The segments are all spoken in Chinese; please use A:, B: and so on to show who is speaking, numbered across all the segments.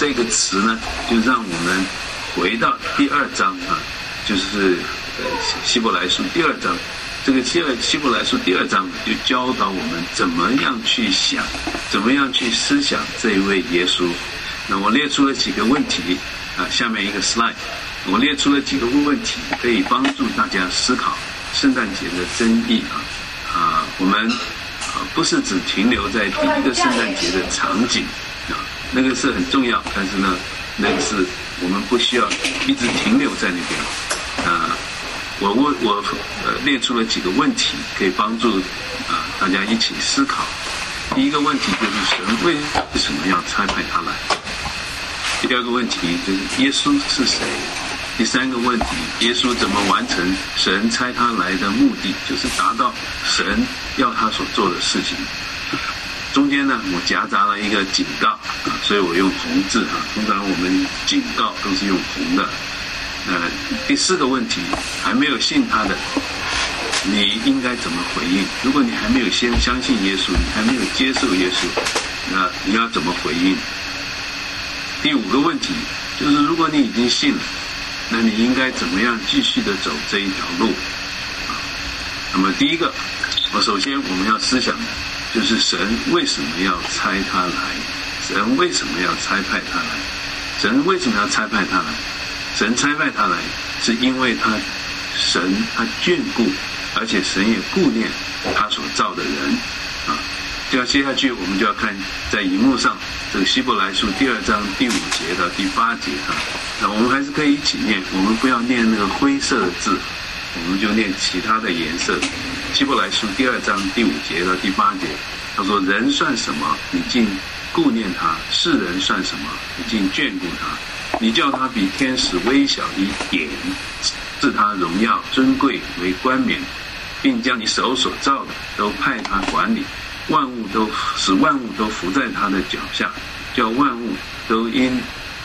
A: 这个词呢，就让我们回到第2章啊，就是希伯来书第2章。这个希伯来书第2章就教导我们怎么样去想，怎么样去思想这一位耶稣。那我列出了几个问题啊，下面一个 slide， 我列出了几个问题，可以帮助大家思考圣诞节的真意啊。我们不是只停留在第一个圣诞节的场景啊，那个是很重要，但是呢，那个是我们不需要一直停留在那边啊。我列出了几个问题，可以帮助大家一起思考。第一个问题就是神为什么要差派他来？第二个问题就是耶稣是谁？第三个问题，耶稣怎么完成神差他来的目的，就是达到神要他所做的事情。中间呢，我夹杂了一个警告所以我用红字通常我们警告都是用红的。第4个问题，还没有信他的，你应该怎么回应？如果你还没有先相信耶稣，你还没有接受耶稣，那你要怎么回应？第5个问题，就是如果你已经信了，那你应该怎么样继续的走这一条路？那么第一个，首先我们要思想的就是神为什么要差他来？神为什么要差派他来？神为什么要差派他来？神差派他来，是因为神他眷顾，而且神也顾念他所造的人就要接下去，我们就要看在荧幕上这个希伯来书第2章第5节到第8节那我们还是可以一起念，我们不要念那个灰色的字，我们就念其他的颜色。希伯来书第2章第5节到第8节，他说：人算什么，你竟顾念他；世人算什么，你竟眷顾他。你叫他比天使微小一点，赐他荣耀尊贵为冠冕，并将你手所造的都派他管理，使万物都伏在他的脚下，叫万物都因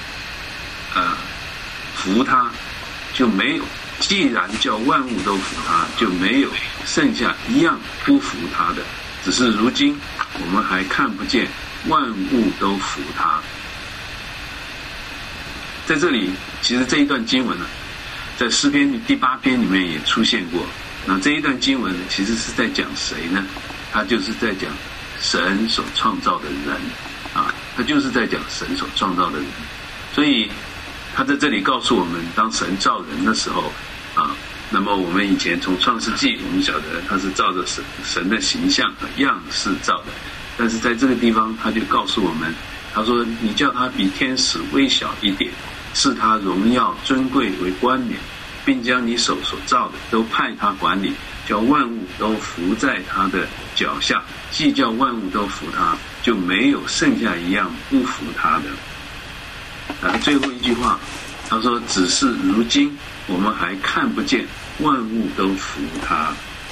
A: 服他，就没有。既然叫万物都服他，就没有剩下一样不服他的。只是如今我们还看不见万物都服他。在这里，其实这一段经文在诗篇第8篇里面也出现过。那这一段经文其实是在讲谁呢？他就是在讲神所创造的人他就是在讲神所创造的人。所以他在这里告诉我们，当神造人的时候那么我们以前从创世纪我们晓得他是照着神的形象和样式造的，但是在这个地方他就告诉我们，他说你叫他比天使微小一点，赐他荣耀尊贵为冠冕，并将你手所造的都派他管理，叫万物都服在他的脚下。既叫万物都服他，就没有剩下一样不服他的。最后一句话，他说只是如今我们还看不见万物都服他。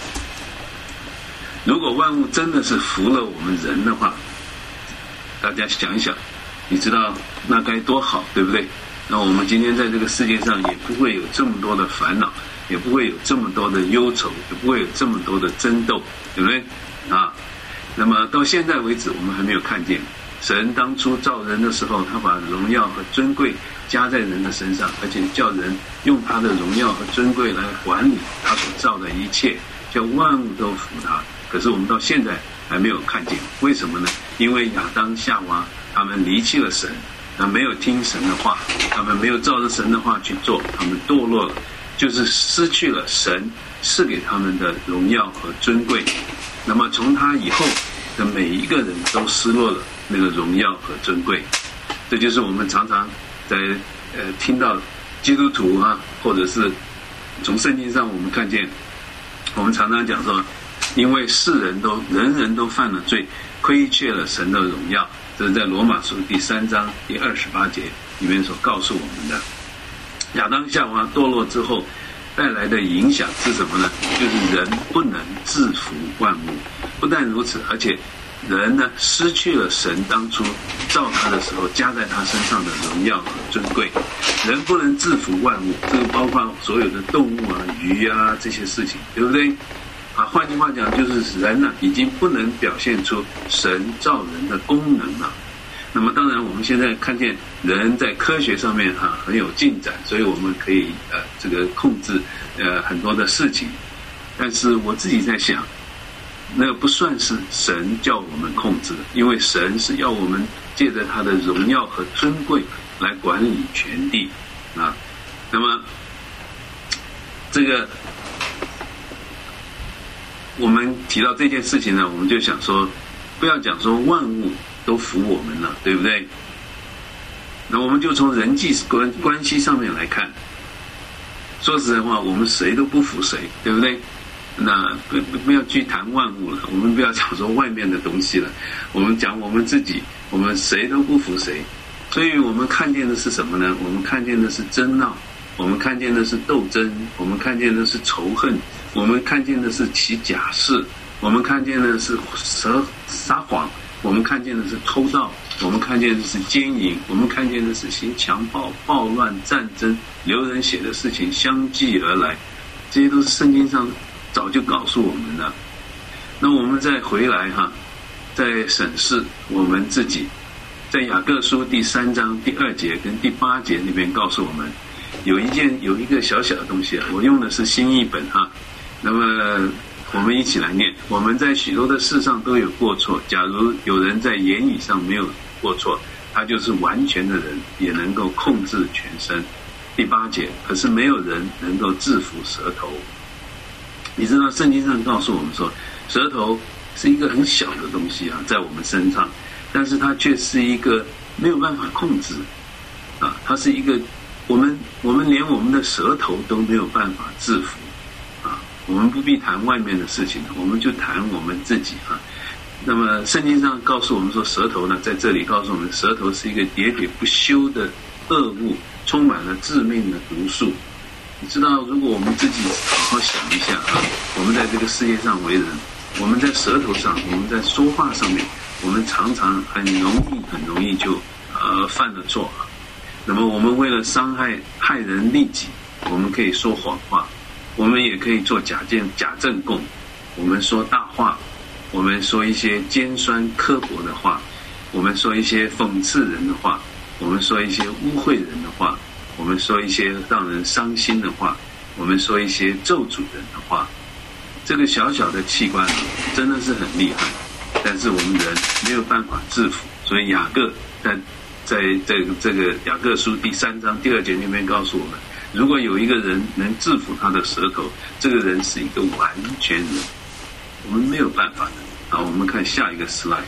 A: 如果万物真的是服了我们人的话，大家想一想，你知道那该多好，对不对？那我们今天在这个世界上也不会有这么多的烦恼，也不会有这么多的忧愁，也不会有这么多的争斗，对不对那么到现在为止，我们还没有看见神当初造人的时候，他把荣耀和尊贵加在人的身上，而且叫人用他的荣耀和尊贵来管理他所造的一切，叫万物都服他。可是我们到现在还没有看见，为什么呢？因为亚当夏娃他们离弃了神，没有听神的话，他们没有照着神的话去做，他们堕落了，就是失去了神赐给他们的荣耀和尊贵。那么从他以后的每一个人都失落了那个荣耀和尊贵。这就是我们常常在听到基督徒或者是从圣经上我们看见，我们常常讲说，因为人人都犯了罪，亏缺了神的荣耀。这是在罗马书第3章第28节里面所告诉我们的。亚当夏娃堕落之后带来的影响是什么呢？就是人不能制服万物。不但如此，而且人呢失去了神当初造他的时候加在他身上的荣耀和尊贵。人不能制服万物，这个包括所有的动物鱼这些事情，对不对？换句话讲，就是人已经不能表现出神造人的功能了。 那么当然我们现在看见人在科学上面很有进展，所以我们可以这个控制很多的事情。但是我自己在想，那不算是神叫我们控制的，因为神是要我们借着他的荣耀和尊贵来管理全地啊。那么这个我们提到这件事情呢，我们就想说，不要讲说万物都服我们了，对不对？那我们就从人际关系上面来看，说实在话，我们谁都不服谁，对不对？那不要去谈万物了，我们不要讲说外面的东西了，我们讲我们自己，我们谁都不服谁。所以我们看见的是什么呢？我们看见的是争闹，我们看见的是斗争，我们看见的是仇恨，我们看见的是起假誓，我们看见的是撒谎，我们看见的是偷盗，我们看见的是奸淫，我们看见的是行强暴、暴乱、战争、流人血的事情相继而来，这些都是圣经上早就告诉我们了。那我们再回来再审视我们自己，在雅各书第3章第2节跟第8节里面告诉我们，有一个小小的东西我用的是新译本那么我们一起来念：我们在许多的事上都有过错，假如有人在言语上没有过错，他就是完全的人，也能够控制全身。第8节，可是没有人能够制服舌头。你知道圣经上告诉我们说，舌头是一个很小的东西在我们身上，但是它却是一个没有办法控制它是一个我们连我们的舌头都没有办法制服我们不必谈外面的事情，我们就谈我们自己那么圣经上告诉我们说，舌头呢，在这里告诉我们，舌头是一个喋喋不休的恶物，充满了致命的毒素。你知道，如果我们自己好好想一下我们在这个世界上为人，我们在舌头上，我们在说话上面，我们常常很容易就犯了错那么我们为了害人利己，我们可以说谎话，我们也可以做假证供，我们说大话，我们说一些尖酸刻薄的话，我们说一些讽刺人的话，我们说一些污秽人的话，我们说一些让人伤心的话，我们说一些咒诅人的话。这个小小的器官真的是很厉害，但是我们人没有办法制服。所以雅各在这个雅各书第3章第2节里面告诉我们，如果有一个人能制服他的舌头，这个人是一个完全人，我们没有办法的我们看下一个 slide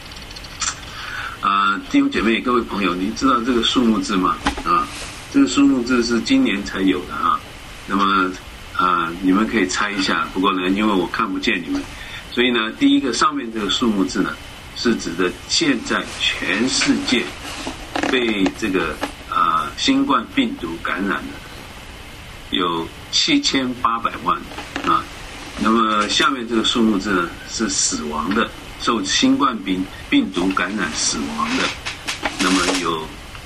A: 弟兄姐妹各位朋友，你知道这个数目字吗这个数目字是今年才有的那么你们可以猜一下，不过呢因为我看不见你们，所以呢第一个上面这个数目字呢，是指的现在全世界被这个新冠病毒感染的有7800万那么下面这个数目字呢是死亡的，受新冠病毒感染死亡的，那么有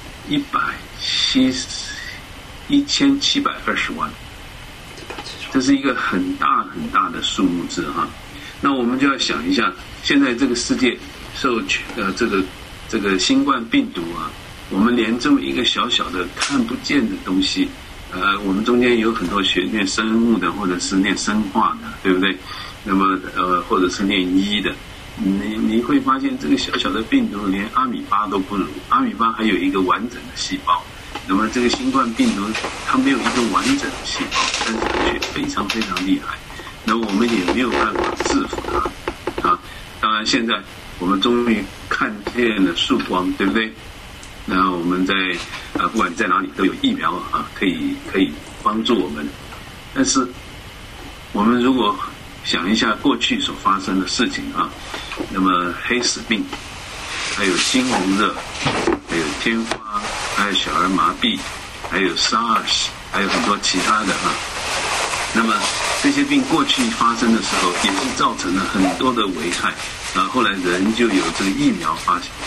A: 1720万，这是一个很大的数目字那我们就要想一下，现在这个世界受这个新冠病毒我们连这么一个小小的看不见的东西我们中间有很多学念生物的，或者是念生化的，对不对？那么或者是念医的，你会发现这个小小的病毒连阿米巴都不如，阿米巴还有一个完整的细胞，那么这个新冠病毒它没有一个完整的细胞，但是它却非常厉害，那我们也没有办法制服它当然现在我们终于看见了曙光，对不对？那我们在不管在哪里都有疫苗可以帮助我们，但是我们如果想一下过去所发生的事情那么黑死病，还有猩红热，还有天花，还有小儿麻痹，还有 SARS， 还有很多其他的那么这些病过去发生的时候也是造成了很多的危害后来人就有这个疫苗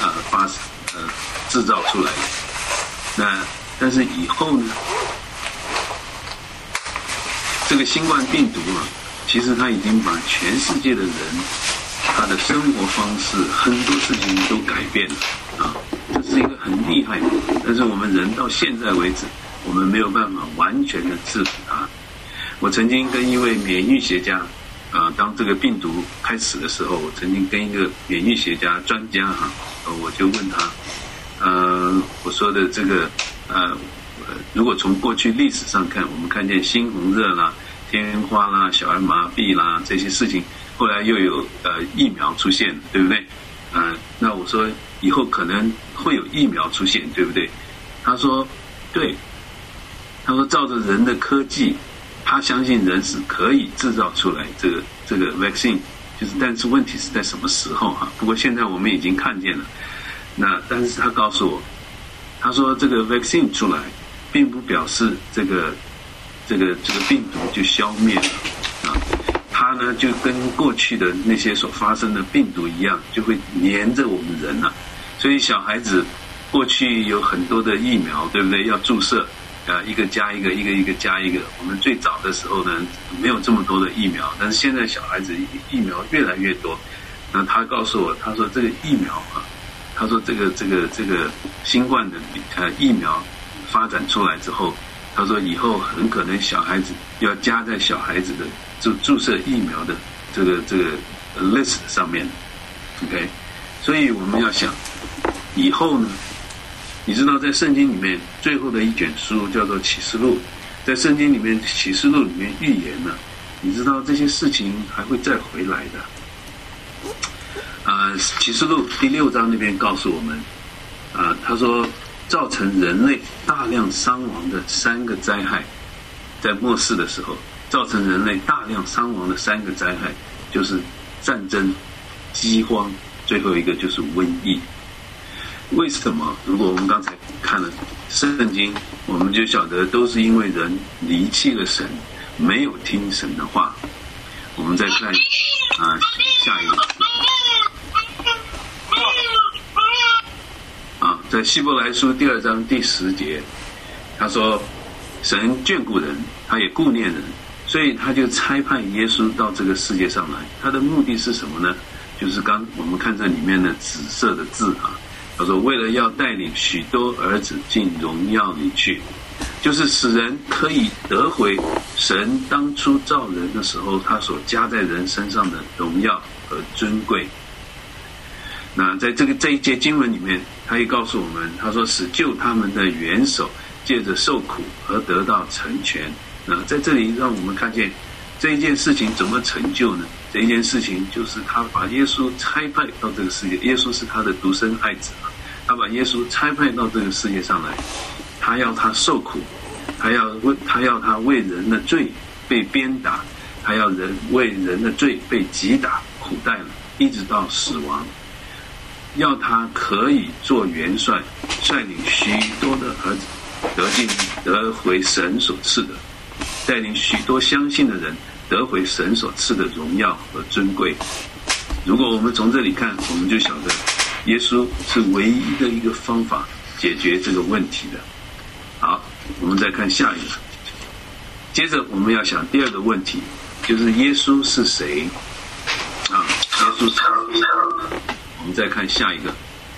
A: 制造出来但是以后呢，这个新冠病毒其实它已经把全世界的人他的生活方式很多事情都改变了厉害，但是我们人到现在为止，我们没有办法完全的制服它。我曾经跟一位免疫学家，当这个病毒开始的时候，我曾经跟一个免疫学家专家我就问他，我说的这个如果从过去历史上看，我们看见猩红热啦、天花啦、小儿麻痹啦这些事情，后来又有疫苗出现，对不对？那我说以后可能会有疫苗出现，对不对？他说对，他说照着人的科技，他相信人是可以制造出来这个 vaccine， 就是但是问题是在什么时候不过现在我们已经看见了。那但是他告诉我，他说这个 vaccine 出来，并不表示这个病毒就消灭了它呢就跟过去的那些所发生的病毒一样，就会黏着我们人所以小孩子过去有很多的疫苗，对不对？要注射一个加一个，一个一个加一个。我们最早的时候呢，没有这么多的疫苗，但是现在小孩子疫苗越来越多。那他告诉我，他说这个疫苗他说这个新冠的疫苗发展出来之后，他说以后很可能小孩子要加在小孩子的注射疫苗的这个 list 上面 ，OK， 所以我们要想以后呢，你知道在圣经里面最后的一卷书叫做启示录，在圣经里面启示录里面预言你知道这些事情还会再回来的。启示录第6章那边告诉我们，他说造成人类大量伤亡的3个灾害，在末世的时候，造成人类大量伤亡的3个灾害，就是战争、饥荒，最后一个就是瘟疫。为什么？如果我们刚才看了圣经，我们就晓得都是因为人离弃了神，没有听神的话。我们再看下一个在希伯来书第2章第10节，他说神眷顾人，他也顾念人，所以他就差派耶稣到这个世界上来。他的目的是什么呢？就是刚我们看这里面的紫色的字他说为了要带领许多儿子进荣耀里去，就是使人可以得回神当初造人的时候他所加在人身上的荣耀和尊贵。那在这一节经文里面，他也告诉我们，他说使救他们的元首借着受苦而得到成全。那在这里让我们看见这一件事情怎么成就呢？这一件事情就是他把耶稣差派到这个世界，耶稣是他的独生爱子，他把耶稣差派到这个世界上来，他要他受苦，他要他为人的罪被鞭打，他要为人的罪被击打苦待了，一直到死亡，要他可以做元帅，率领许多的儿子得回神所赐的，带领许多相信的人得回神所赐的荣耀和尊贵。如果我们从这里看，我们就晓得耶稣是唯一的一个方法解决这个问题的。好，我们再看下一个。接着我们要想第2个问题，就是耶稣是谁？耶稣是谁？我们再看下一个。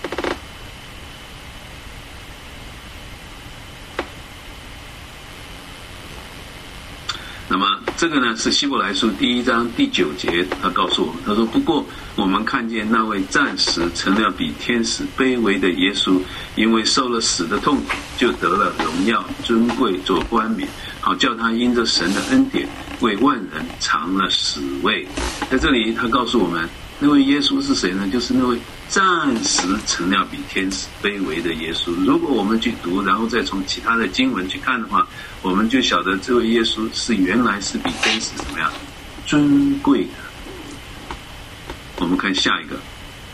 A: 那么这个呢是希伯来书第1章第9节，他告诉我们，他说不过我们看见那位暂时成了比天使卑微的耶稣，因为受了死的痛苦，就得了荣耀尊贵做冠冕，好叫他因着神的恩典为万人尝了死味。在这里他告诉我们，那位耶稣是谁呢？就是那位暂时成了比天使卑微的耶稣。如果我们去读，然后再从其他的经文去看的话，我们就晓得这位耶稣是原来是比天使怎么样尊贵的。我们看下一个，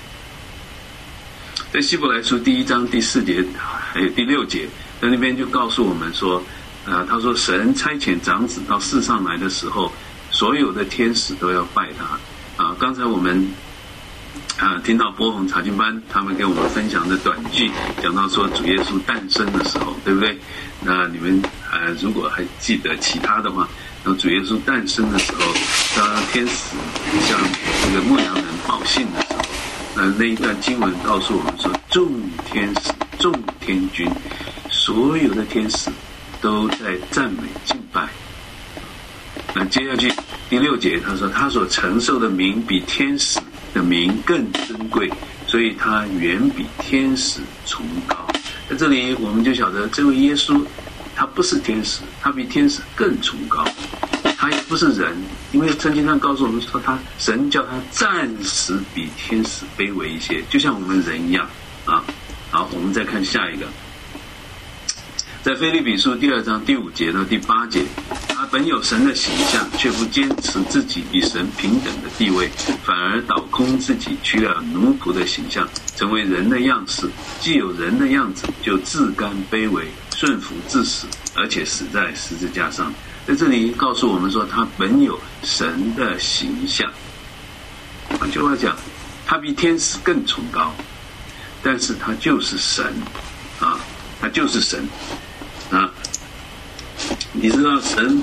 A: 在希伯来书第1章第4节还有第6节，在那边就告诉我们说，他说神差遣长子到世上来的时候，所有的天使都要拜他。刚才我们听到波鸿查经班他们给我们分享的短句，讲到说主耶稣诞生的时候，对不对？那你们如果还记得其他的话，那主耶稣诞生的时候，当天使向这个牧羊人报信的时候，那一段经文告诉我们说，众天使众天军，所有的天使都在赞美敬拜。那接下去第6节他说，他所承受的名比天使的名更珍贵，所以他远比天使崇高。在这里我们就晓得，这位耶稣他不是天使，他比天使更崇高。他也不是人，因为圣经上告诉我们说，神叫他暂时比天使卑微一些，就像我们人一样啊。好，我们再看下一个，在腓立比书第2章第5节到第8节，他本有神的形象，却不坚持自己与神平等的地位，反而倒空自己，取了奴仆的形象，成为人的样式。既有人的样子，就自甘卑微，顺服至死，而且死在十字架上。在这里告诉我们说，他本有神的形象。换句话讲，他比天使更崇高，但是他就是神啊，他就是神啊。你知道神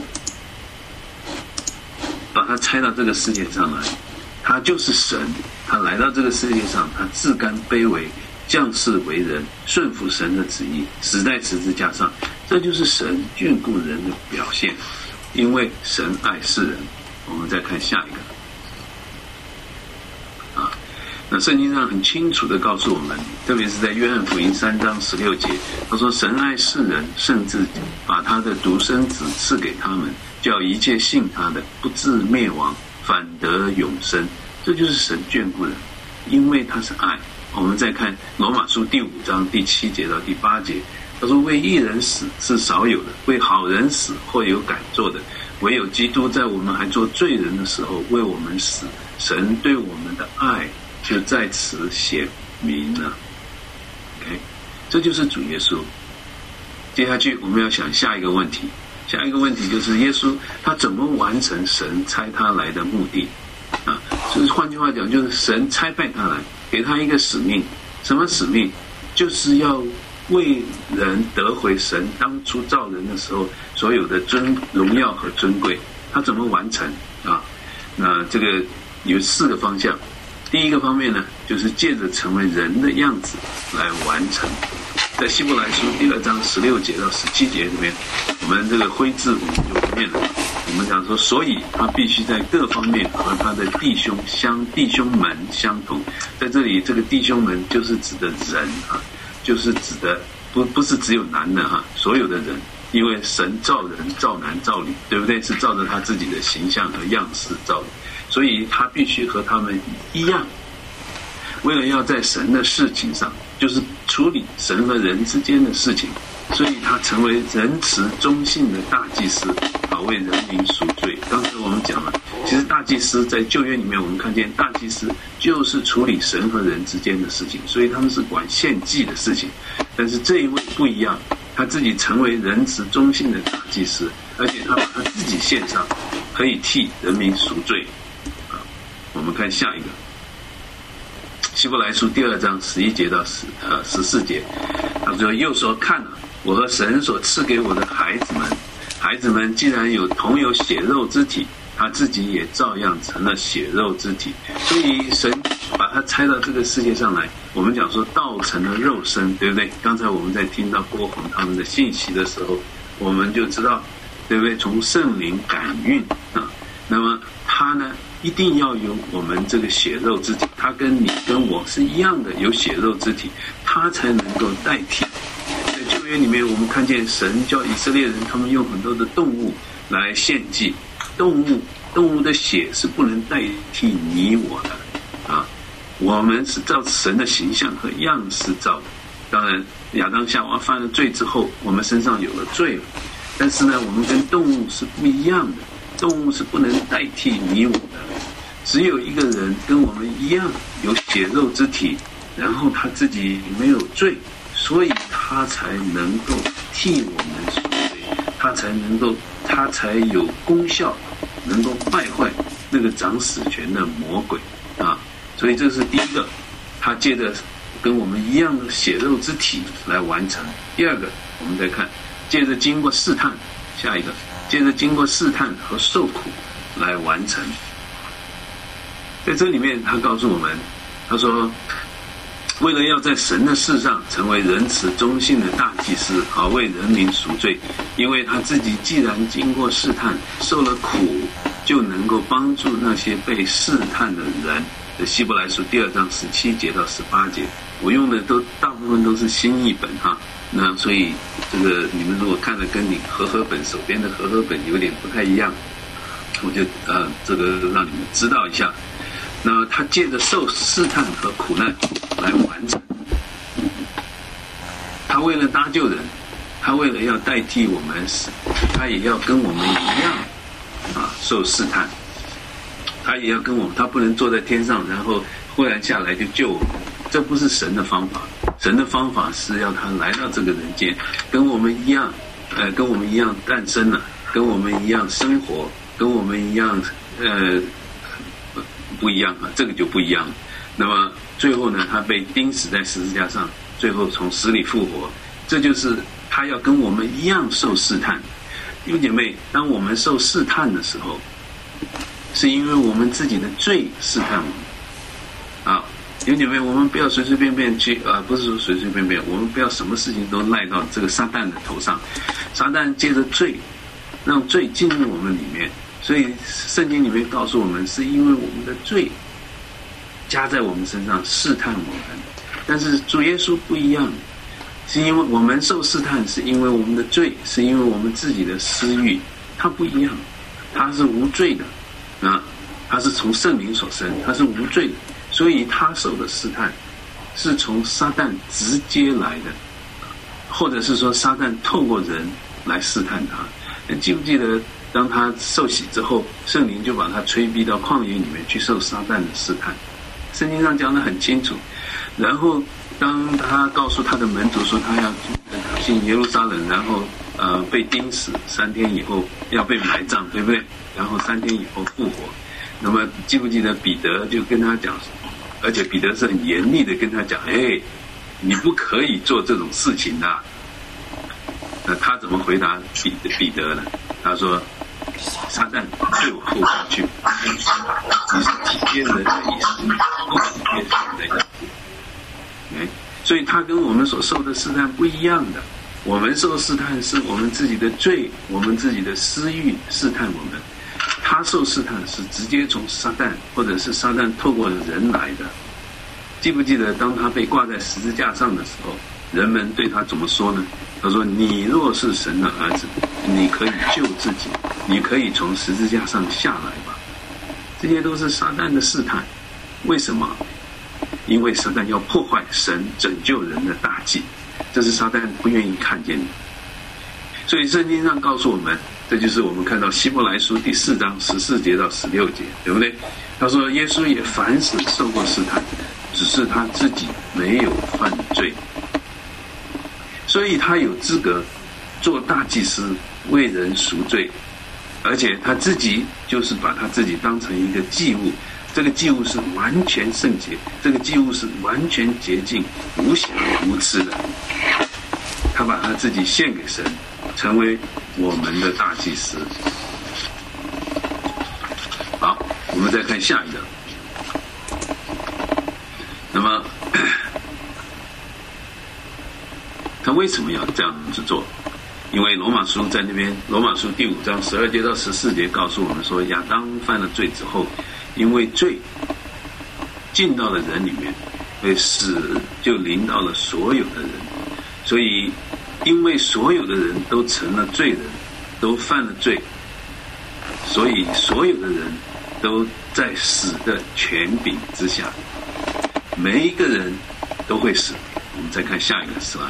A: 把他拆到这个世界上来，他就是神，他来到这个世界上，他自甘卑微，降世为人，顺服神的旨意，死在十字架上。这就是神眷顾人的表现，因为神爱世人。我们再看下一个啊，那圣经上很清楚地告诉我们，特别是在约翰福音3章16节，他说神爱世人，甚至把他的独生子赐给他们，叫一切信他的不至灭亡，反得永生。这就是神眷顾人，因为他是爱。我们再看罗马书第5章第7节到第8节，他说为义人死是少有的，为好人死或有敢做的，唯有基督在我们还做罪人的时候为我们死，神对我们的爱就在此显明了。 OK， 这就是主耶稣。接下去我们要想下一个问题，下一个问题就是耶稣他怎么完成神差他来的目的啊？就是换句话讲，就是神差派他来，给他一个使命。什么使命？就是要为人得回神当初造人的时候所有的荣耀和尊贵。他怎么完成啊？那这个有4个方向。第一个方面呢，就是借着成为人的样子来完成。在希伯来书第2章16节到17节里面，我们这个灰字我们就不念了。我们讲说，所以他必须在各方面和他的弟兄们相同。在这里，这个弟兄们就是指的人啊，就是指的不是只有男的哈，所有的人，因为神造人造男造女，对不对？是照着他自己的形象和样式造的，所以他必须和他们一样，为了要在神的事情上，就是处理神和人之间的事情，所以他成为仁慈忠信的大祭司，好为人民赎罪。刚才我们讲了，其实大祭司在旧约里面，我们看见大祭司就是处理神和人之间的事情，所以他们是管献祭的事情。但是这一位不一样，他自己成为仁慈忠信的大祭司，而且他把他自己献上，可以替人民赎罪。我们看下一个，希伯来书第2章11节到14节，他说又说，看啊，我和神所赐给我的孩子们既然同有血肉之体，他自己也照样成了血肉之体。所以神把他拆到这个世界上来，我们讲说道成了肉身，对不对？刚才我们在听到郭宏他们的信息的时候，我们就知道，对不对？从圣灵感孕啊，那么他呢一定要有我们这个血肉之体，他跟你跟我是一样的，有血肉之体，他才能够代替。在旧约里面，我们看见神叫以色列人他们用很多的动物来献祭，动物的血是不能代替你我的啊。我们是照神的形象和样式造的。当然亚当夏娃犯了罪之后，我们身上有了罪了，但是呢我们跟动物是不一样的，动物是不能代替你我的。只有一个人跟我们一样有血肉之体，然后他自己没有罪，所以他才能够替我们赎罪，他才有功效，能够败坏那个掌死权的魔鬼啊。所以这是第一个，他借着跟我们一样的血肉之体来完成。第二个，我们再看，借着经过试探，下一个，借着经过试探和受苦来完成。在这里面他告诉我们，他说为了要在神的事上成为仁慈忠信的大祭司，好为人民赎罪，因为他自己既然经过试探，受了苦，就能够帮助那些被试探的人。希伯来书2章17节到18节，我用的大部分都是新译本哈。那所以这个你们如果看的跟你和合本手边的和合本有点不太一样，我就这个让你们知道一下。那他借着受试探和苦难来完成，他为了搭救人，他为了要代替我们死，他也要跟我们一样受试探，他也要跟我们，他不能坐在天上然后忽然下来就救我们，这不是神的方法。神的方法是要他来到这个人间，跟我们一样诞生了，跟我们一样生活，跟我们一样不一样这个就不一样。那么最后呢，他被钉死在十字架上，最后从死里复活，这就是他要跟我们一样受试探。弟兄姐妹，当我们受试探的时候，是因为我们自己的罪试探我们。弟兄姐妹，我们不要随随便便去不是说随随便便，我们不要什么事情都赖到这个撒旦的头上。撒旦借着罪，让罪进入我们里面。所以圣经里面告诉我们，是因为我们的罪加在我们身上试探我们。但是主耶稣不一样，是因为我们受试探，是因为我们的罪，是因为我们自己的私欲。他不一样，他是无罪的他是从圣灵所生，他是无罪的，所以他受的试探是从撒旦直接来的，或者是说撒旦透过人来试探他。记不记得当他受洗之后，圣灵就把他催逼到旷野里面去受撒旦的试探，圣经上讲得很清楚。然后当他告诉他的门徒说他要进耶路撒冷，然后被钉死，3天以后要被埋葬，对不对？然后3天以后复活。那么记不记得彼得就跟他讲，而且彼得是很严厉的跟他讲，你不可以做这种事情的。那他怎么回答彼得呢？他说，撒旦对我后边去，你是体贴人的意思，不体贴神的。所以他跟我们所受的试探不一样的。我们受试探是我们自己的罪，我们自己的私欲试探我们。他受试探是直接从撒旦，或者是撒旦透过人来的。记不记得当他被挂在十字架上的时候，人们对他怎么说呢？他说，你若是神的儿子，你可以救自己，你可以从十字架上下来吧。这些都是撒旦的试探。为什么？因为撒旦要破坏神拯救人的大计，这是撒旦不愿意看见的。所以圣经上告诉我们，这就是我们看到希伯来书第4章14节到16节，对不对？他说耶稣也凡事受过试探，只是他自己没有犯罪，所以他有资格做大祭司，为人赎罪。而且他自己就是把他自己当成一个祭物，这个祭物是完全圣洁，这个祭物是完全洁净、无瑕无疵的。他把他自己献给神，成为我们的大祭司。好，我们再看下一个。那么他为什么要这样子做？因为罗马书在那边，罗马书第5章12节到14节告诉我们说，亚当犯了罪之后，因为罪进到了人里面，所以死就临到了所有的人。所以因为所有的人都成了罪人，都犯了罪，所以所有的人都在死的权柄之下，每一个人都会死。我们再看下一个slide。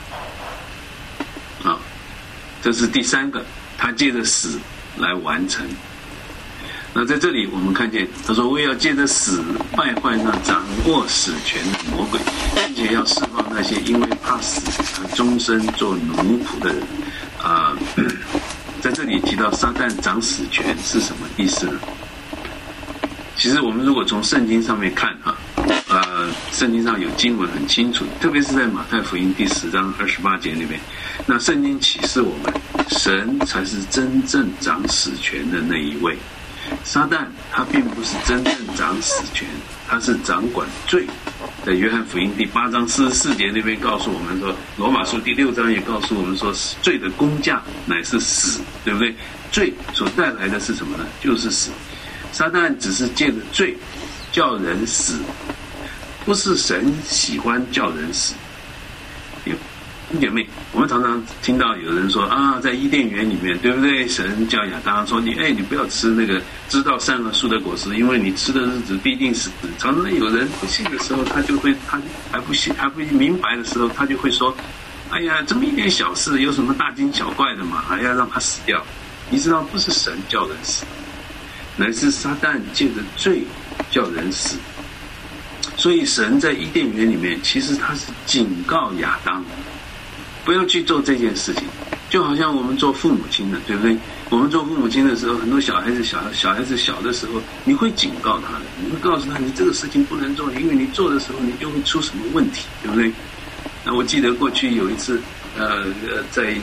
A: 这是第3个，他借着死来完成。那在这里我们看见他说，我要借着死败坏那掌握死权的魔鬼，并且要释放那些因为怕死而终身做奴仆的人。在这里提到撒旦掌死权是什么意思呢？其实我们如果从圣经上面看圣经上有经文很清楚，特别是在马太福音第10章28节那边，那圣经启示我们，神才是真正掌死权的那一位。 撒旦他并不是真正掌死权，他是掌管罪。在约翰福音第8章44节那边告诉我们说，罗马书第6章也告诉我们说，罪的工价乃是死，对不对？罪所带来的是什么呢？就是死。撒旦只是借着罪叫人死，不是神喜欢叫人死。姐妹，我们常常听到有人说啊，在伊甸园里面，对不对？神叫亚当说你不要吃那个知道善恶树的果实，因为你吃的日子必定死。常常有人不信的时候，他还不信还不明白的时候，他就会说，哎呀，这么一点小事，有什么大惊小怪的嘛？还要让他死掉？你知道，不是神叫人死，乃是撒旦借着罪叫人死。所以神在伊甸园里面，其实他是警告亚当，不要去做这件事情。就好像我们做父母亲的，对不对？我们做父母亲的时候，很多小孩子小的时候，你会警告他的，你会告诉他，你这个事情不能做，因为你做的时候，你就会出什么问题，对不对？那我记得过去有一次，在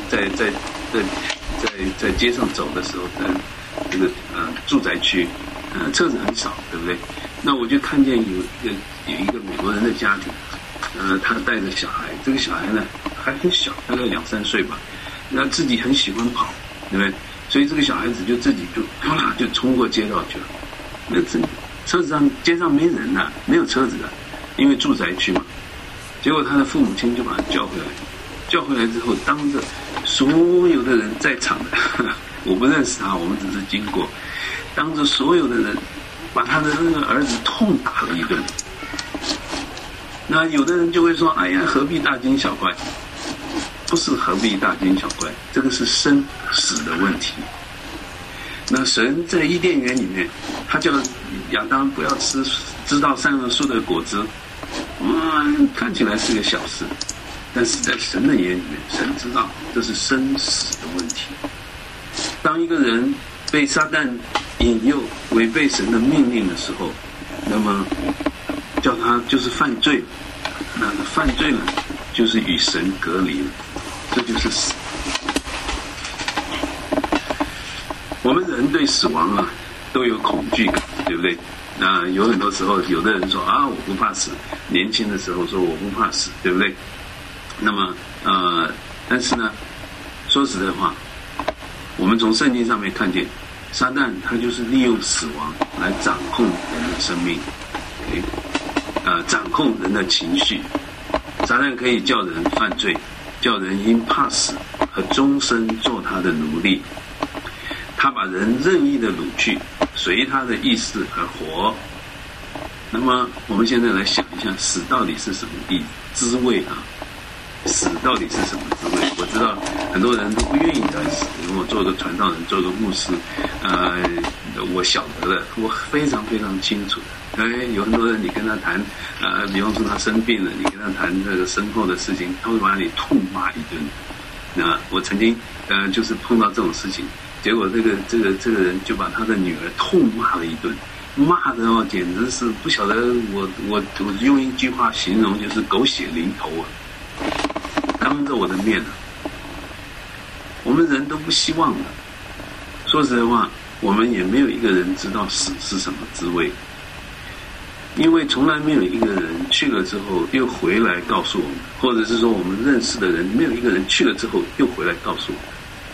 A: 街上走的时候，在这个住宅区，车子很少，对不对？那我就看见有一个美国人的家庭，他带着小孩，这个小孩呢还很小，大概2-3岁吧，那自己很喜欢跑，对不对？所以这个小孩子就自己就冲过街道去了。那车子上街上没人啊，没有车子啊，因为住宅区嘛。结果他的父母亲就把他叫回来，叫回来之后，当着所有的人在场的，我不认识他，我们只是经过，当着所有的人，把他的那个儿子痛打了一顿。那有的人就会说，哎呀，何必大惊小怪？不是何必大惊小怪，这个是生死的问题。那神在伊甸园里面，他叫亚当不要吃知道善恶树的果子，看起来是个小事，但是在神的眼里面，神知道这是生死的问题。当一个人被撒旦引诱违背神的命令的时候，那么叫他就是犯罪了。那犯罪了就是与神隔离了，这就是死。我们人对死亡啊都有恐惧感，对不对？那有很多时候，有的人说啊我不怕死，年轻的时候说我不怕死，对不对？那么但是呢，说实在话，我们从圣经上面看见，撒旦他就是利用死亡来掌控人的生命，掌控人的情绪。撒旦可以叫人犯罪，叫人因怕死和终身做他的奴隶。他把人任意的掳去，随他的意思而活。那么我们现在来想一下，死到底是什么滋味啊？死到底是什么滋味？我知道很多人都不愿意再死，因为我做个传道人，做个牧师，我晓得的，我非常非常清楚。有很多人你跟他谈，比方说他生病了，你跟他谈这个身后的事情，他会把你痛骂一顿。那我曾经就是碰到这种事情，结果这个人就把他的女儿痛骂了一顿，骂的简直是不晓得，我用一句话形容就是狗血淋头啊，当着我的面啊。我们人都不希望的，说实在话，我们也没有一个人知道死是什么滋味，因为从来没有一个人去了之后又回来告诉我们，或者是说我们认识的人没有一个人去了之后又回来告诉我们。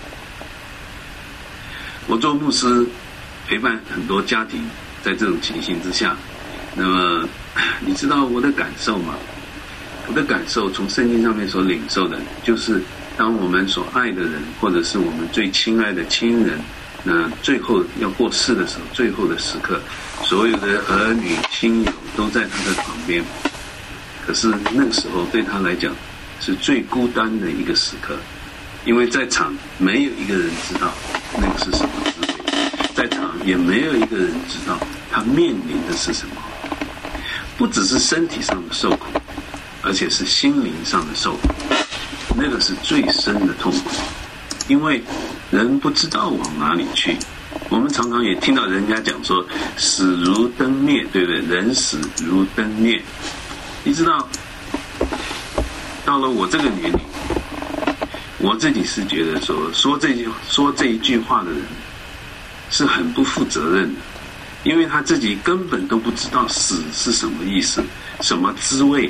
A: 我做牧师陪伴很多家庭在这种情形之下，那么你知道我的感受吗？我的感受从圣经上面所领受的，就是当我们所爱的人，或者是我们最亲爱的亲人，那最后要过世的时候，最后的时刻，所有的儿女亲友都在他的旁边，可是那个时候对他来讲是最孤单的一个时刻，因为在场没有一个人知道那个是什么滋味，在场也没有一个人知道他面临的是什么，不只是身体上的受苦，而且是心灵上的受苦，那个是最深的痛苦，因为人不知道往哪里去。我们常常也听到人家讲说死如灯灭，对不对？人死如灯灭。你知道到了我这个年龄，我自己是觉得说这一句话的人是很不负责任的，因为他自己根本都不知道死是什么意思，什么滋味。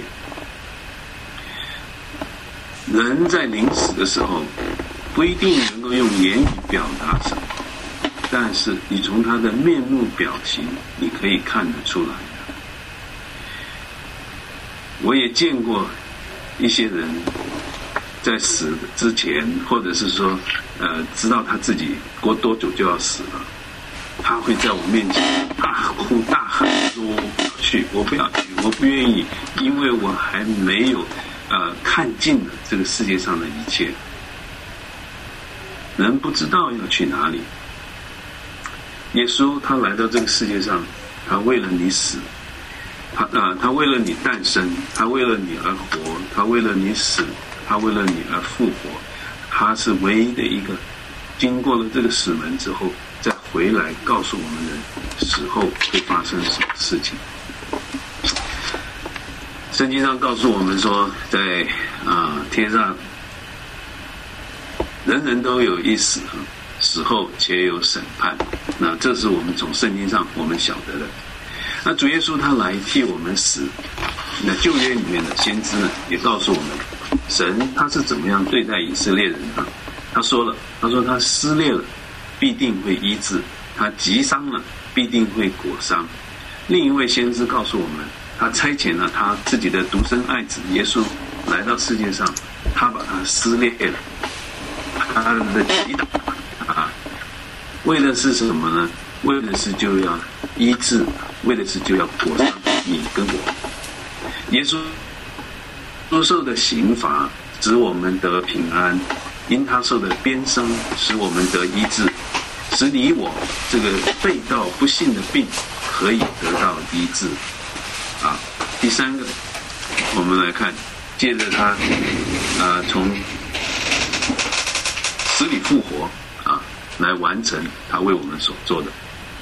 A: 人在临死的时候，不一定能够用言语表达什么，但是你从他的面目表情，你可以看得出来。我也见过一些人在死之前，或者是说知道他自己过多久就要死了，他会在我面前大哭大喊说我不要去，我不愿意，因为我还没有看尽了这个世界上的一切。人不知道要去哪里。耶稣他来到这个世界上，他为了你死，他为了你诞生，他为了你而活，他为了你死，他为了你而复活。他是唯一的一个经过了这个死门之后再回来告诉我们人死后会发生什么事情。圣经上告诉我们说，在天上人人都有一死，死后且有审判。那这是我们从圣经上我们晓得的。那主耶稣他来替我们死，那旧约里面的先知呢也告诉我们，神他是怎么样对待以色列人呢？他说他撕裂了必定会医治，他击伤了必定会裹伤。另一位先知告诉我们，他差遣了他自己的独生爱子耶稣来到世界上，他把它撕裂了，他的击打为的是什么呢？为的是就要医治，为的是就要裹伤你跟我。耶稣受的刑罚使我们得平安，因他受的鞭伤使我们得医治，使你我这个背道不信的病可以得到医治。第三个，我们来看，借着他从死里复活来完成他为我们所做的。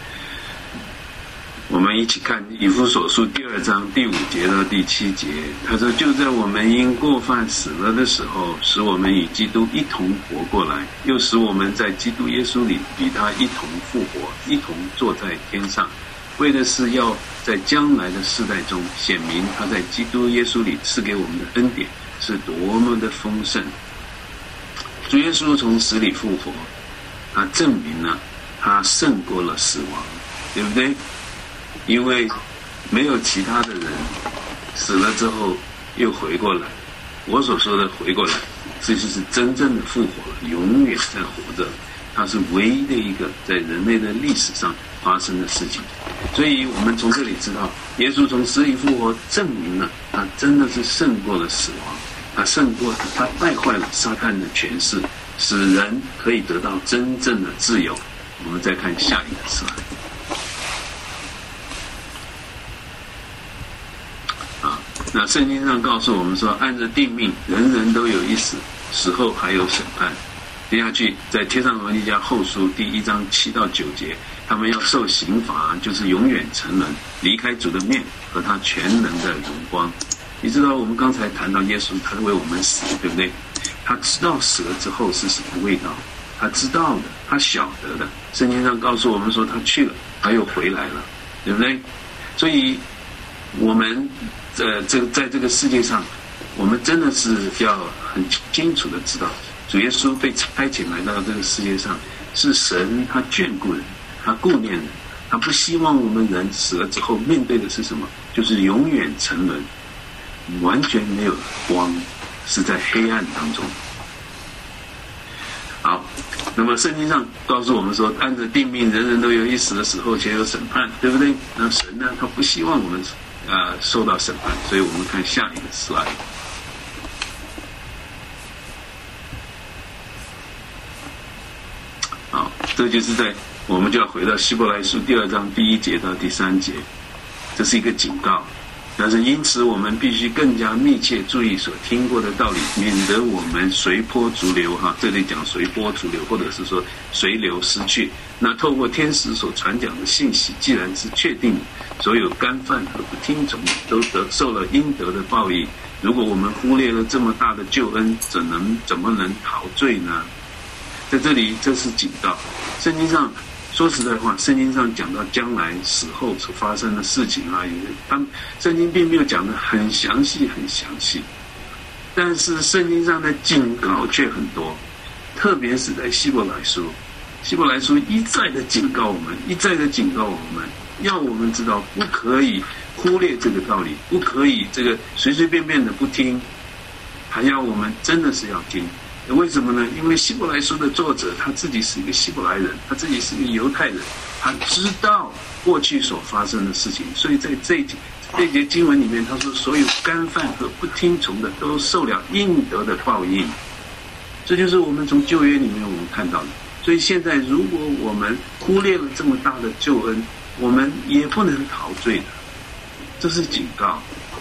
A: 我们一起看以弗所书第2章第5节到第7节，他说，就在我们因过犯死了的时候，使我们与基督一同活过来，又使我们在基督耶稣里与他一同复活，一同坐在天上，为的是要在将来的世代中显明他在基督耶稣里赐给我们的恩典是多么的丰盛。主耶稣从死里复活，他证明了他胜过了死亡，对不对？因为没有其他的人死了之后又回过来。我所说的回过来，这就是真正的复活了，永远在活着。它是唯一的一个在人类的历史上发生的事情。所以我们从这里知道，耶稣从死里复活，证明了他真的是胜过了死亡，他败坏了撒旦的权势，使人可以得到真正的自由。我们再看下一个slide。那圣经上告诉我们说，按着定命，人人都有一死，死后还有审判。接下去在帖撒罗尼迦后书第1章7到9节，他们要受刑罚，就是永远沉沦，离开主的面和他全能的荣光。你知道我们刚才谈到耶稣，他为我们死，对不对？他知道死了之后是什么味道，他知道的，他晓得的。圣经上告诉我们说，他去了，他又回来了，对不对？所以我们在这个世界上，我们真的是要很清楚的知道，主耶稣被差遣来到这个世界上，是神他眷顾人，他顾念人，他不希望我们人死了之后面对的是什么？就是永远沉沦，完全没有光，是在黑暗当中。好，那么圣经上告诉我们说，按着定命，人人都有一死的时候，且有审判，对不对？那神呢，他不希望我们受到审判，所以我们看下一个slide。好，这就是我们就要回到希伯来书第2章第1节到第3节，这是一个警告。但是因此我们必须更加密切注意所听过的道理，免得我们随波逐流这里讲随波逐流，或者是说随流失去。那透过天使所传讲的信息，既然是确定的，所有干犯和不听从都受了应得的报应。如果我们忽略了这么大的救恩，怎么能逃罪呢？在这里这是警告。圣经上说实在话，圣经上讲到将来死后所发生的事情啊，圣经并没有讲得很详细，但是圣经上的警告却很多，特别是在希伯来书一再的警告我们，要我们知道不可以忽略这个道理，不可以这个随随便便的不听，还要我们真的是要听。为什么呢？因为希伯来书的作者他自己是一个希伯来人，他自己是一个犹太人，他知道过去所发生的事情，所以在这节经文里面，他说所有干犯和不听从的都受了应得的报应。这就是我们从旧约里面我们看到的。所以现在如果我们忽略了这么大的救恩，我们也不能陶醉的，这是警告。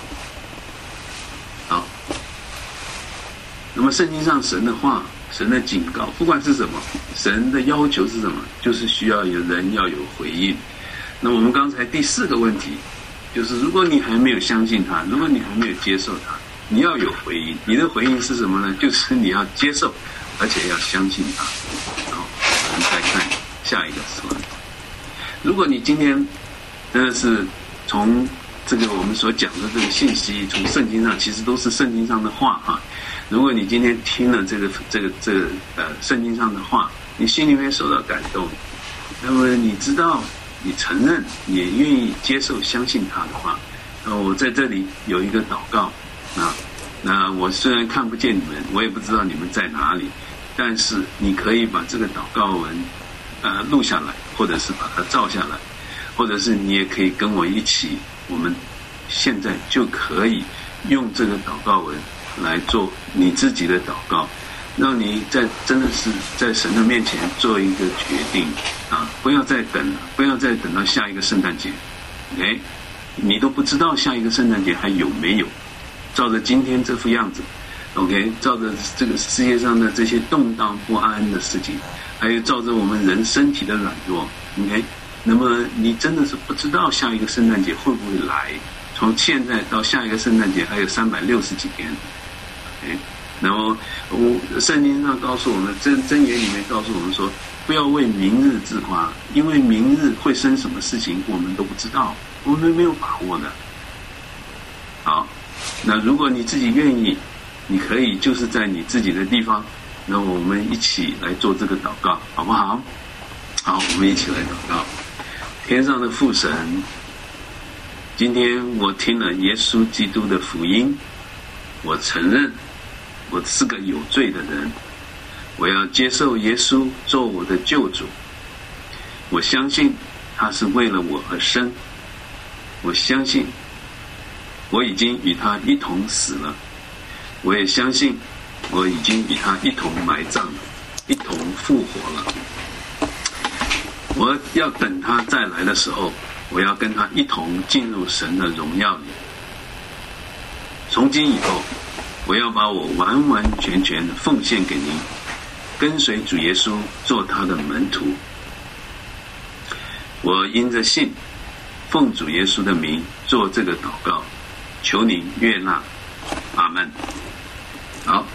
A: 好，那么圣经上神的话，神的警告，不管是什么，神的要求是什么，就是需要有人要有回应。那我们刚才第4个问题，就是如果你还没有相信他，如果你还没有接受他，你要有回应。你的回应是什么呢？就是你要接受，而且要相信他。好，我们再看下一个slide。如果你今天真的是从这个我们所讲的这个信息，从圣经上，其实都是圣经上的话哈。如果你今天听了这个圣经上的话，你心里面受到感动，那么你知道，你承认，你也愿意接受、相信他的话，我在这里有一个祷告啊。那我虽然看不见你们，我也不知道你们在哪里，但是你可以把这个祷告文录下来，或者是把它照下来，或者是你也可以跟我一起，我们现在就可以用这个祷告文来做你自己的祷告，让你真的是在神的面前做一个决定啊！不要再等了，不要再等到下一个圣诞节。你都不知道下一个圣诞节还有没有？照着今天这副样子 ，OK， 照着这个世界上的这些动荡不安的事情，还有照着我们人身体的软弱 ，OK， 那么你真的是不知道下一个圣诞节会不会来？从现在到下一个圣诞节还有360几天。然后圣经上告诉我们，箴言里面告诉我们说，不要为明日自夸，因为明日会生什么事情我们都不知道，我们没有把握的。好，那如果你自己愿意，你可以就是在你自己的地方，那我们一起来做这个祷告，好不好？好，我们一起来祷告。天上的父神，今天我听了耶稣基督的福音，我承认我是个有罪的人，我要接受耶稣做我的救主。我相信他是为了我而生，我相信我已经与他一同死了，我也相信我已经与他一同埋葬了，一同复活了。我要等他再来的时候，我要跟他一同进入神的荣耀里。从今以后，我要把我完完全全的奉献给您，跟随主耶稣做他的门徒。我因着信，奉主耶稣的名做这个祷告，求您悦纳，阿们。好，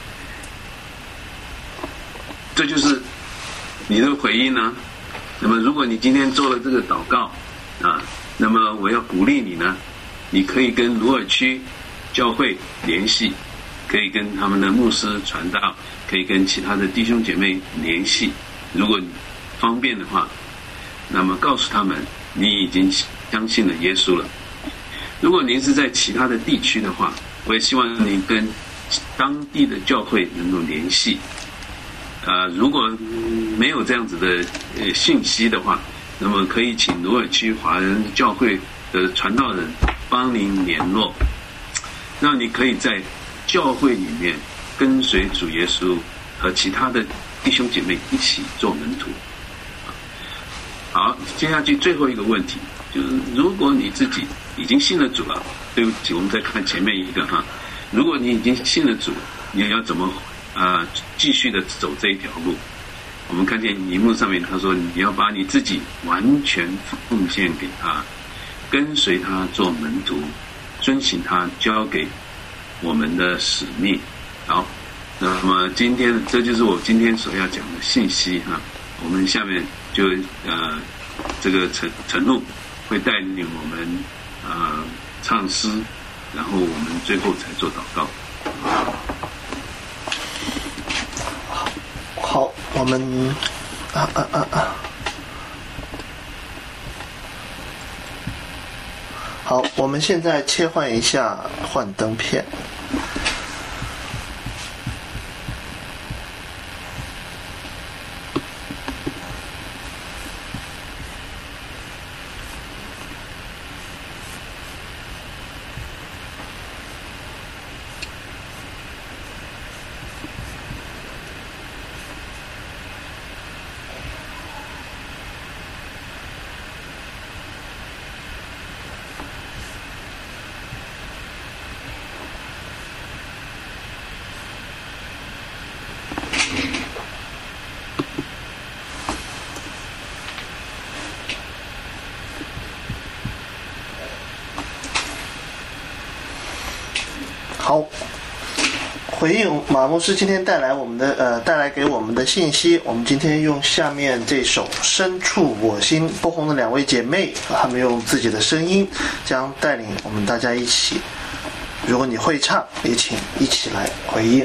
A: 这就是你的回应呢。那么如果你今天做了这个祷告啊，那么我要鼓励你呢，你可以跟鲁尔区教会联系，可以跟他们的牧师传道，可以跟其他的弟兄姐妹联系。如果你方便的话，那么告诉他们你已经相信了耶稣了。如果您是在其他的地区的话，我也希望您跟当地的教会能够联系。如果没有这样子的信息的话，那么可以请鲁尔区华人教会的传道人帮您联络，让你可以在教会里面跟随主耶稣和其他的弟兄姐妹一起做门徒。好，接下去最后一个问题，就是如果你自己已经信了主了，对不起，我们再看前面一个哈，如果你已经信了主，你要怎么继续的走这一条路？我们看见荧幕上面他说，你要把你自己完全奉献给他，跟随他做门徒，遵行他交给我们的使命。好，那么这就是我今天所要讲的信息哈。我们下面就这个承诺会带领我们唱诗，然后我们最后才做祷告。
B: 好，我们好，我们现在切换一下幻灯片。好，回应马牧师今天带来给我们的信息，我们今天用下面这首《深处我心》，不红的两位姐妹，她们用自己的声音将带领我们大家一起。如果你会唱，也请一起来回应。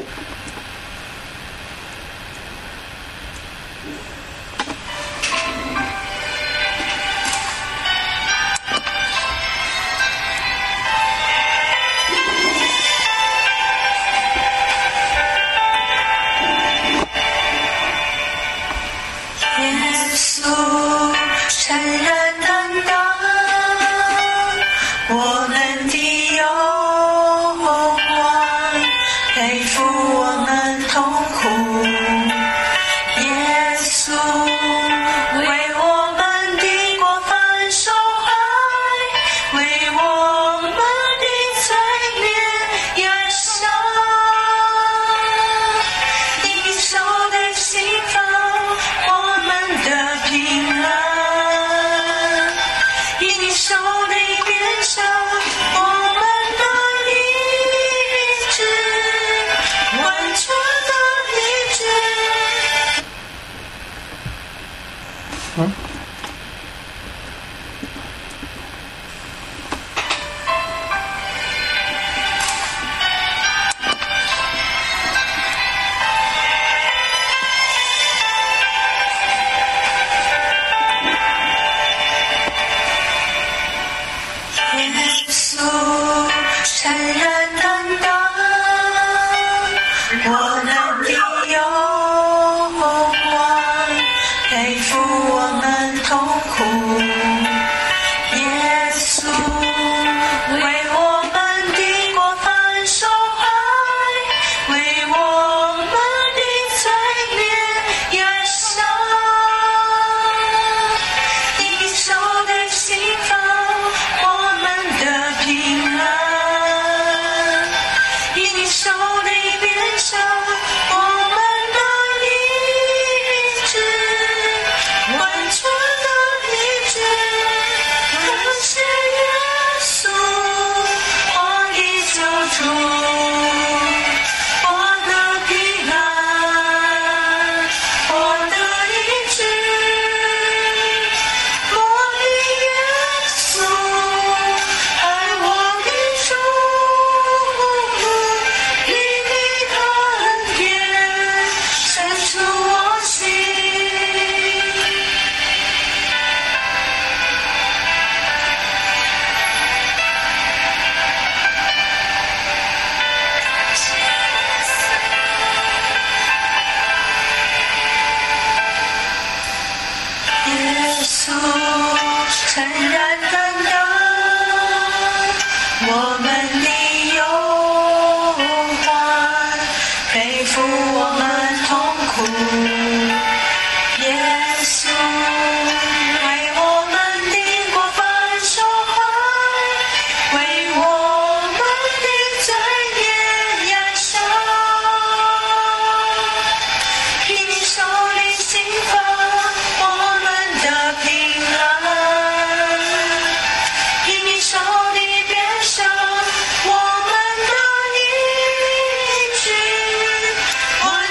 C: 我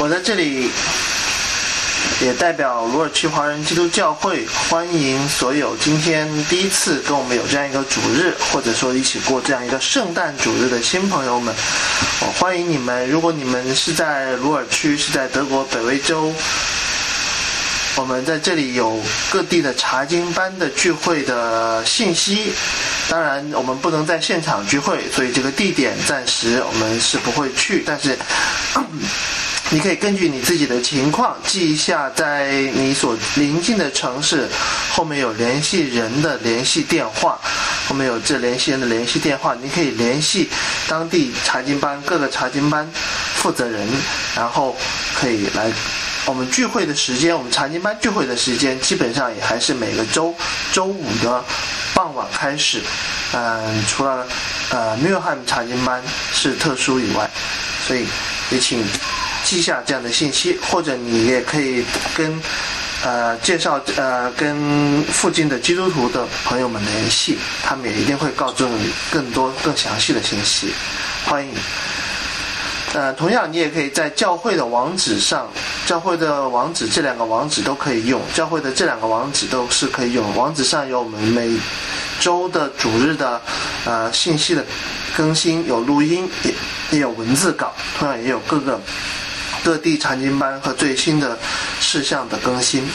B: 我在这里也代表鲁尔区华人基督教会欢迎所有今天第一次跟我们有这样一个主日，或者说一起过这样一个圣诞主日的新朋友们，我欢迎你们。如果你们是在鲁尔区，是在德国北威州，我们在这里有各地的查经班的聚会的信息。当然我们不能在现场聚会，所以这个地点暂时我们是不会去，但是你可以根据你自己的情况记一下，在你所临近的城市后面有联系人的联系电话，后面有这联系人的联系电话，你可以联系当地查经班各个查经班负责人，然后可以来。我们聚会的时间，我们查经班聚会的时间基本上也还是每个周五的傍晚开始，除了Mülheim查经班是特殊以外，所以也请记下这样的信息，或者你也可以跟介绍跟附近的基督徒的朋友们联系，他们也一定会告诉你更多更详细的信息，欢迎。同样你也可以在教会的网址上，教会的网址这两个网址都可以用，教会的这两个网址都是可以用，网址上有我们每周的主日的信息的更新，有录音也有文字稿，同样也有各地查经班和最新的事项的更新。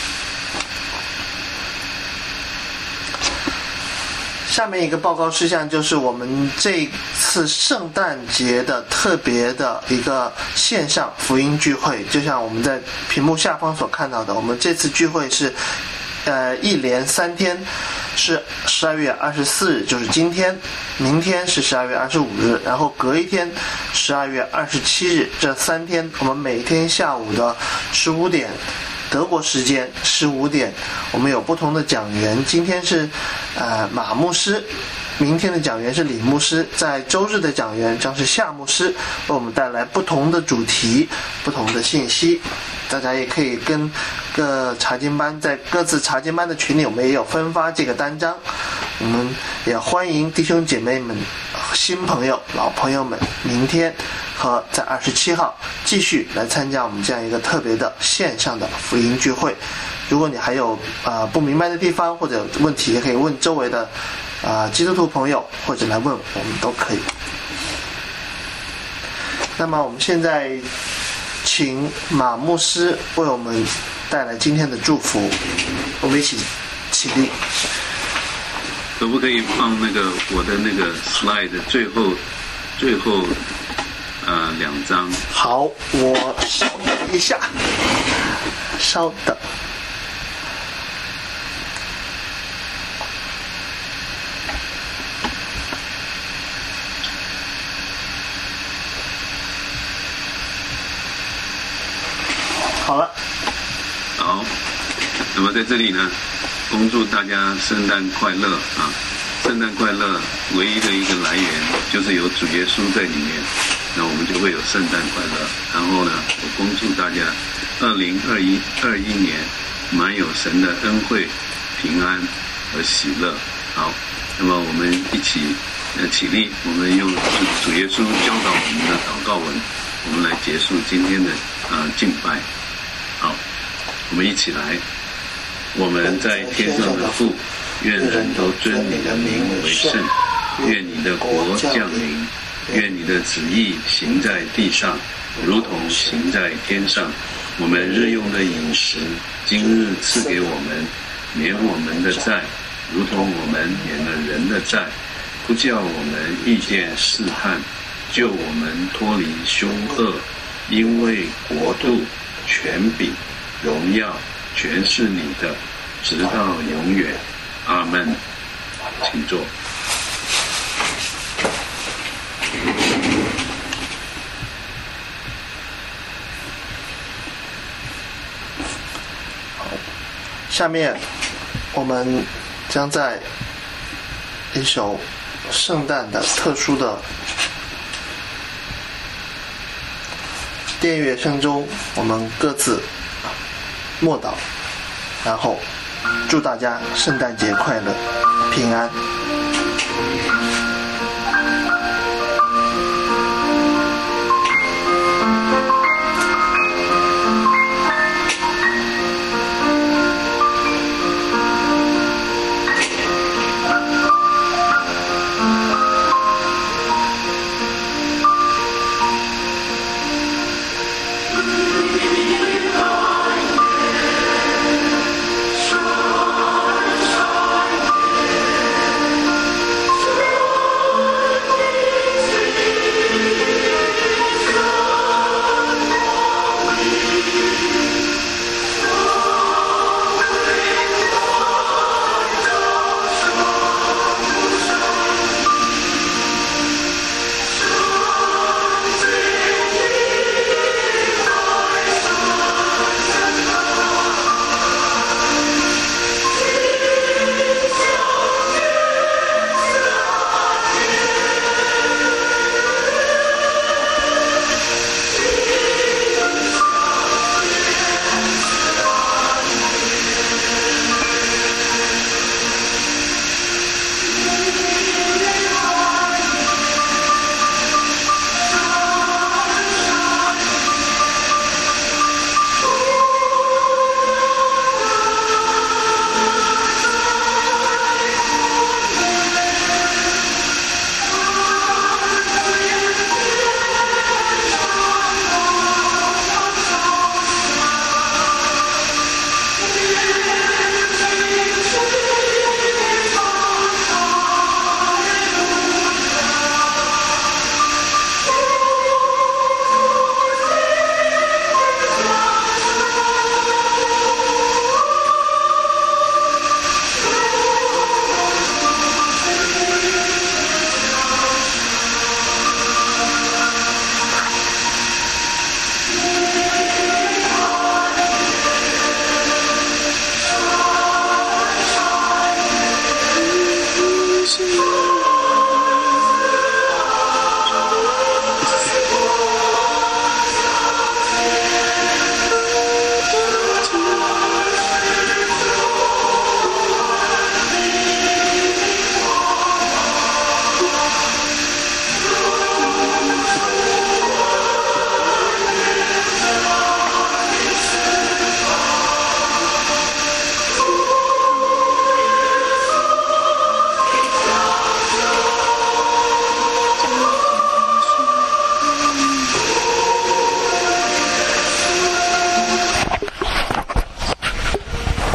B: 下面一个报告事项就是我们这次圣诞节的特别的一个线上福音聚会，就像我们在屏幕下方所看到的，我们这次聚会是一连3天，是12月24日，就是今天，明天是12月25日，然后隔一天12月27日，这3天我们每天下午的15点德国时间15点，我们有不同的讲员。今天是马牧师，明天的讲员是李牧师，在周日的讲员将是夏牧师，为我们带来不同的主题、不同的信息。大家也可以跟各查经班，在各自查经班的群里，我们也有分发这个单张。我们也欢迎弟兄姐妹们、新朋友、老朋友们，明天和在27号继续来参加我们这样一个特别的线上的福音聚会。如果你还有不明白的地方或者问题，也可以问周围的基督徒朋友，或者来问我们都可以。那么我们现在请马牧师为我们带来今天的祝福，我们一起起立。
A: 可不可以放我的那个 slide 最后2张？
B: 好，我稍等一下，稍等。好了。
A: 好，那么在这里呢，恭祝大家圣诞快乐啊！圣诞快乐唯一的一个来源就是有主耶稣在里面，那我们就会有圣诞快乐。然后呢，我恭祝大家2021年满有神的恩惠、平安和喜乐。好，那么我们一起起立，我们用主耶稣教导我们的祷告文，我们来结束今天的敬拜。好，我们一起来。我们在天上的父，愿人都尊你的名为圣，愿你的国降临，愿你的旨意行在地上，如同行在天上。我们日用的饮食，今日赐给我们，免我们的债，如同我们免了人的债，不叫我们遇见试探，救我们脱离凶恶，因为国度、权柄、荣耀全是你的，直到永远。阿们。请坐。
B: 下面我们将在一首圣诞的特殊的电乐声中，我们各自默祷，然后祝大家圣诞节快乐，平安。